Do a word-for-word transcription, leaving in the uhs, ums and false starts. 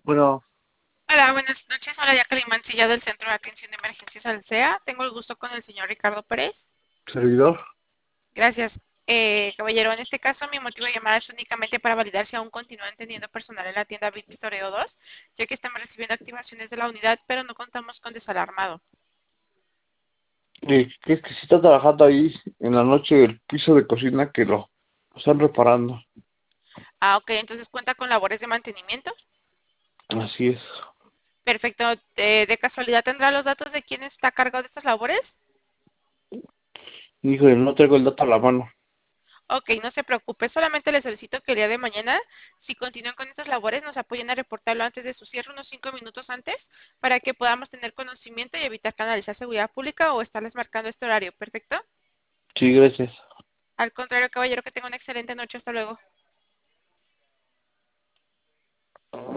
Bueno, Hola, buenas noches. Hola, Jacqueline Mancilla del Centro de Atención de Emergencias Alsea. Tengo el gusto con el señor Ricardo Pérez. servidor. Gracias. Eh, caballero, en este caso mi motivo de llamada es únicamente para validar si aún continúan teniendo personal en la tienda Victoreo dos, ya que estamos recibiendo activaciones de la unidad, pero no contamos con desalarmado. Eh, que es que se está trabajando ahí en la noche el piso de cocina que lo, lo están reparando. Ah, ok, entonces cuenta con labores de mantenimiento. Así es. Perfecto. Eh, ¿de casualidad tendrá los datos de quién está a cargo de estas labores? Híjole, no traigo el dato a la mano. Ok, no se preocupe, solamente le solicito que el día de mañana, si continúan con estas labores, nos apoyen a reportarlo antes de su cierre, unos cinco minutos antes, para que podamos tener conocimiento y evitar canalizar seguridad pública o estarles marcando este horario. ¿Perfecto? Sí, gracias. Al contrario, caballero, que tenga una excelente noche. Hasta luego.